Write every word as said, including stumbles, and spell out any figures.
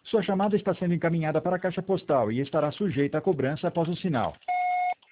Sua chamada está sendo encaminhada para a caixa postal e estará sujeita a cobrança após o sinal.